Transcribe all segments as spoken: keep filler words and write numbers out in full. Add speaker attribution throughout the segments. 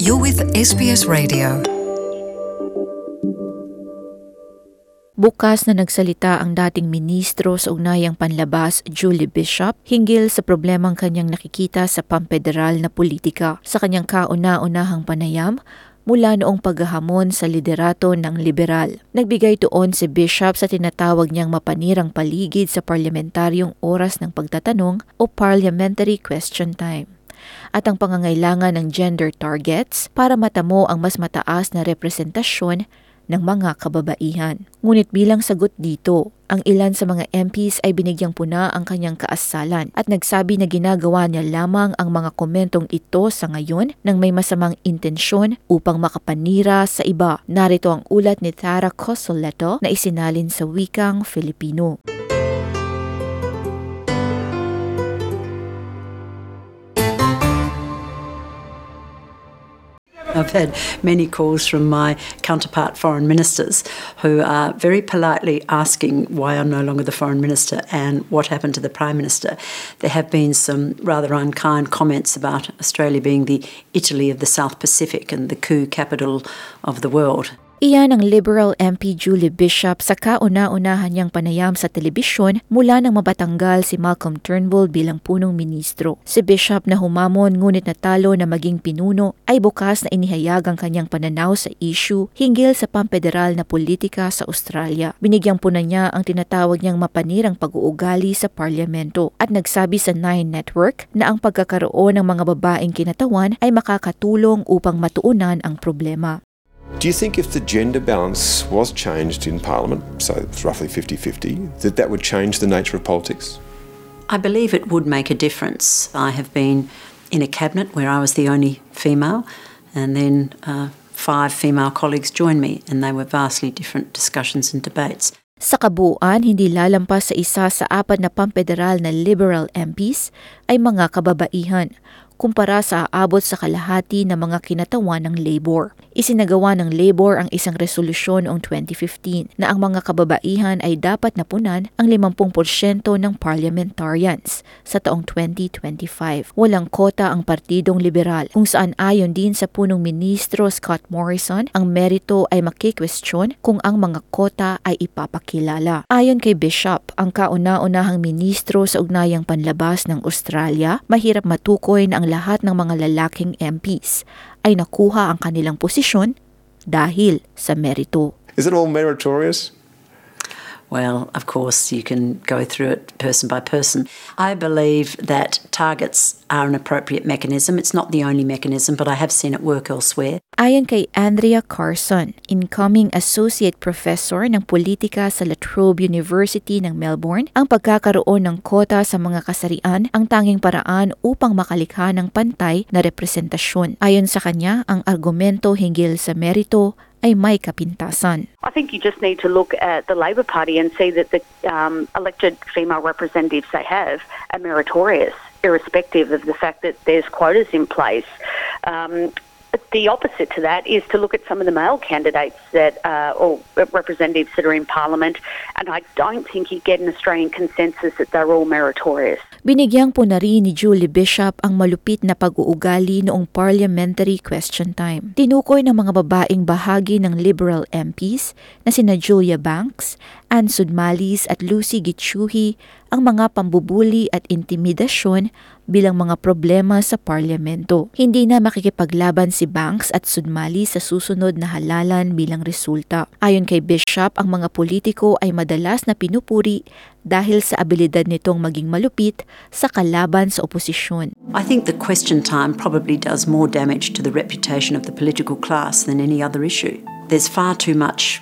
Speaker 1: You're with S B S Radio.
Speaker 2: Bukas na nagsalita ang dating ministro sa ugnayang panlabas, Julie Bishop, hinggil sa problemang kanyang nakikita sa pampederal na politika. Sa kanyang kauna-unahang panayam, mula noong paghahamon sa liderato ng liberal. Nagbigay tuon si Bishop sa tinatawag niyang mapanirang paligid sa parlamentaryong oras ng pagtatanong o parliamentary question time, at ang pangangailangan ng gender targets para matamo ang mas mataas na representasyon ng mga kababaihan. Ngunit bilang sagot dito, ang ilan sa mga M Ps ay binigyang puna ang kanyang kaasalan at nagsabi na ginagawa niya lamang ang mga komentong ito sa ngayon ng may masamang intensyon upang makapanira sa iba. Narito ang ulat ni Tara Cosoleto na isinalin sa wikang Filipino.
Speaker 3: I've had many calls from my counterpart foreign ministers who are very politely asking why I'm no longer the foreign minister and what happened to the prime minister. There have been some rather unkind comments about Australia being the Italy of the South Pacific and the coup capital of the world.
Speaker 2: Iyan ang Liberal M P Julie Bishop sa kauna-unahan niyang panayam sa telebisyon mula nang mabatanggal si Malcolm Turnbull bilang punong ministro. Si Bishop na humamon ngunit natalo na maging pinuno ay bukas na inihayag ang kanyang pananaw sa issue hinggil sa pampederal na politika sa Australia. Binigyang puna niya ang tinatawag niyang mapanirang pag-uugali sa parlamento at nagsabi sa Nine Network na ang pagkakaroon ng mga babaeng kinatawan ay makakatulong upang matuunan ang problema.
Speaker 4: Do you think if the gender balance was changed in Parliament, so it's roughly fifty-fifty, that that would change the nature of politics?
Speaker 3: I believe it would make a difference. I have been in a cabinet where I was the only female, and then uh, five female colleagues joined me, and they were vastly different discussions and debates.
Speaker 2: Sa kabuuan, hindi lalampas sa isa sa apat na pampederal na Liberal M Ps ay mga kababaihan, kumpara sa aabot sa kalahati ng mga kinatawan ng Labor. Isinagawa ng Labor ang isang resolusyon noong twenty fifteen na ang mga kababaihan ay dapat napunan ang fifty percent ng parliamentarians sa taong twenty twenty-five. Walang kota ang Partidong Liberal, kung saan ayon din sa punong ministro Scott Morrison, ang merito ay makikwestiyon kung ang mga kota ay ipapakilala. Ayon kay Bishop, ang kauna-unahang ministro sa ugnayang panlabas ng Australia, mahirap matukoy na ang lahat ng mga lalaking M Ps ay nakuha ang kanilang posisyon dahil sa merito.
Speaker 4: Is it all meritorious?
Speaker 3: Well, of course, you can go through it person by person. I believe that targets are an appropriate mechanism. It's not the only mechanism, but I have seen it work elsewhere.
Speaker 2: Ayon kay Andrea Carson, incoming Associate Professor ng Politika sa La Trobe University ng Melbourne, ang pagkakaroon ng kota sa mga kasarian ang tanging paraan upang makalikha ng pantay na representasyon. Ayon sa kanya, ang argumento hinggil sa merito ay may kapintasan.
Speaker 5: I think you just need to look at the Labor Party and see that the um, elected female representatives they have are meritorious, irrespective of the fact that there's quotas in place. Um, the opposite to that is to look at some of the male candidates that uh, or representatives that are in Parliament, and I don't think you get an Australian consensus that they're all meritorious.
Speaker 2: Binigyang po na rin ni Julie Bishop ang malupit na pag-uugali noong parliamentary question time. Tinukoy ng mga babaeng bahagi ng Liberal M Ps na sina Julia Banks, Ann Sudmalis at Lucy Gichuhi ang mga pambubuli at intimidasyon bilang mga problema sa parlamento. Hindi na makikipaglaban si Banks at Sudmalis sa susunod na halalan bilang resulta. Ayon kay Bishop, ang mga politiko ay madalas na pinupuri dahil sa abilidad nitong maging malupit sa kalaban sa oposisyon.
Speaker 3: I think the question time probably does more damage to the reputation of the political class than any other issue. There's far too much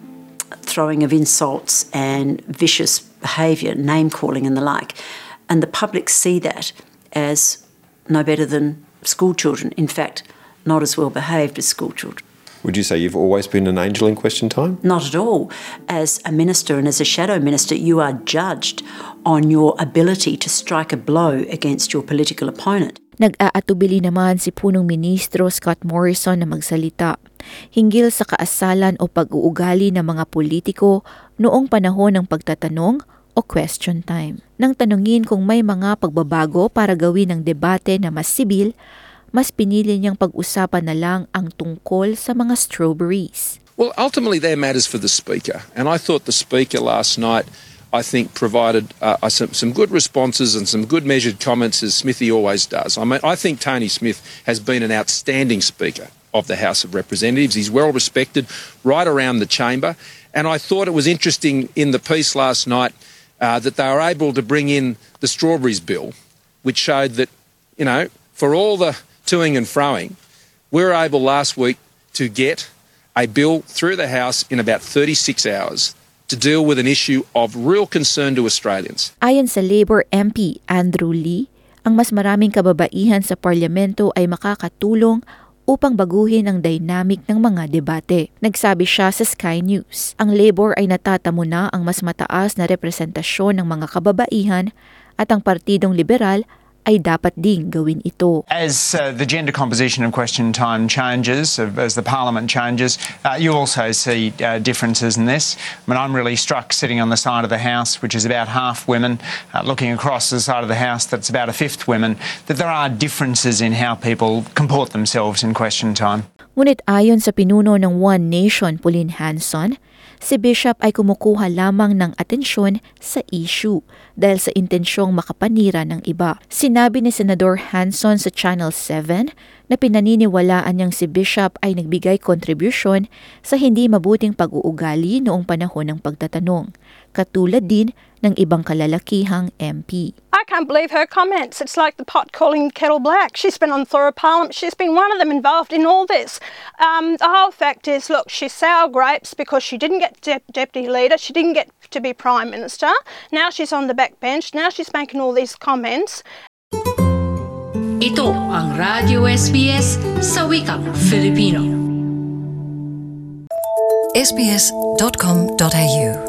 Speaker 3: throwing of insults and vicious behaviour, name-calling and the like. And the public see that as no better than school children. In fact, not as well behaved as school children.
Speaker 4: Would you say you've always been an angel in question time?
Speaker 3: Not at all. As a minister and as a shadow minister, you are judged on your ability to strike a blow against your political opponent.
Speaker 2: Nag-aatubili naman si punong ministro Scott Morrison na magsalita hinggil sa kaasalan o pag-uugali ng mga politiko noong panahon ng pagtatanong o question time. Nang tanungin kung may mga pagbabago para gawin ang debate na mas sibil, mas pinili niyang pag-usapan na lang ang tungkol sa mga strawberries.
Speaker 6: Well, ultimately, they're matters for the Speaker. And I thought the Speaker last night, I think, provided uh, some, some good responses and some good measured comments, as Smithy always does. I mean, I think Tony Smith has been an outstanding Speaker of the House of Representatives. He's well respected right around the chamber. And I thought it was interesting in the piece last night uh, that they were able to bring in the Strawberries Bill, which showed that, you know, for all the toing and froing, we were able last week to get a bill through the House in about thirty-six hours to deal with an issue of real concern to Australians.
Speaker 2: Ayon sa Labor M P Andrew Lee, ang mas maraming kababaihan sa parlamento ay makakatulong upang baguhin ang dynamic ng mga debate. Nagsabi siya sa Sky News, ang Labor ay natatamo na ang mas mataas na representasyon ng mga kababaihan at ang Partidong Liberal ay dapat ding gawin ito.
Speaker 7: As uh, the gender composition of Question Time changes, as the Parliament changes, uh, you also see uh, differences in this. I mean, I'm really struck sitting on the side of the House, which is about half women, uh, looking across the side of the House that's about a fifth women, that there are differences in how people comport themselves in Question Time.
Speaker 2: Ngunit ayon sa pinuno ng One Nation, Pauline Hanson, si Bishop ay kumukuha lamang ng atensyon sa issue dahil sa intensyong makapanira ng iba. Sinabi ni Senador Hanson sa Channel seven na pinaniniwalaan niyang si Bishop ay nagbigay kontribusyon sa hindi mabuting pag-uugali noong panahon ng pagtatanong, katulad din ng ibang kalalakihang M P.
Speaker 8: I can't believe her comments. It's like the pot calling the kettle black. She's been on the floor of Parliament. She's been one of them involved in all this. Um, the whole fact is, look, she's sour grapes because she didn't get de- deputy leader. She didn't get to be prime minister. Now she's on the back bench. Now she's making all these comments.
Speaker 1: Ito ang Radio S B S sa wikang Filipino. s b s dot com dot a u